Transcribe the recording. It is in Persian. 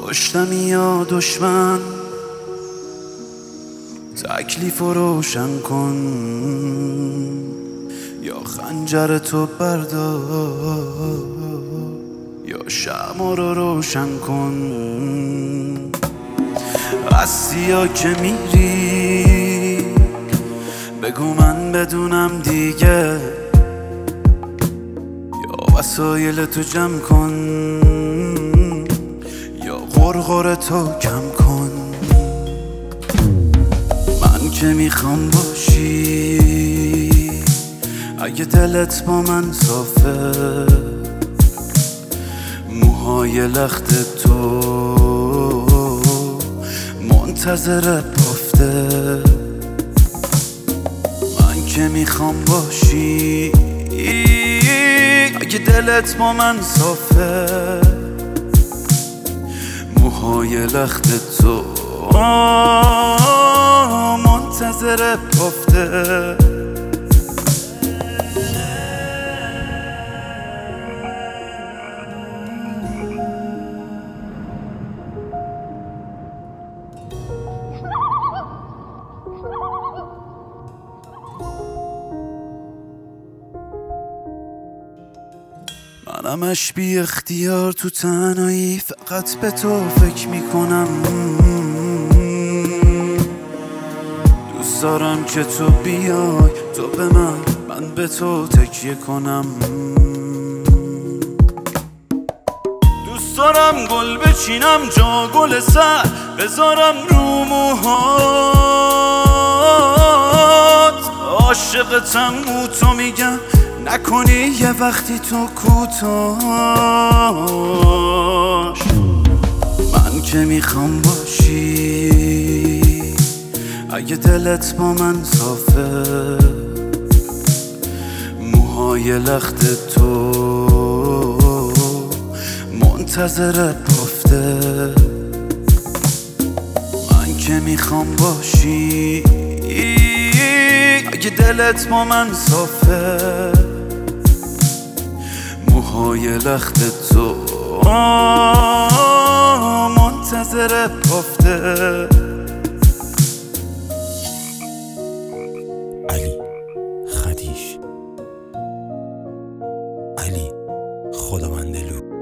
کشتمی یا دشمن، تکلیف رو روشن کن یا خنجر تو بردار یا شمع رو روشن کن. هستی یا که میری بگو من بدونم دیگه، یا وسایل تو جمع کن یا غرغر تو کم کن. من که میخوام باشی اگه دلت با من صافه، موهای لخت تو منتظر بافته. من که میخوام باشی اگه دلت با من صافه، موهای لخت تو منتظر بافته. منمش بی اختیار تو تنهایی فقط به تو فکر میکنم. دوست دارم که تو بیای، تو به من به تو تکیه کنم. دوست دارم گل بچینم جا گل سر بذارم رو موهات. عاشقتم و تو میگم نکنی یه وقتی تو کوتاش. من که میخوام باشی اگه دلت با من صافه، موهای لخت تو منتظر بافته. من که میخوام باشی اگه دلت با من صافه، موهای لخت تو منتظر بافته. علی خدیش، علی خداوندلو.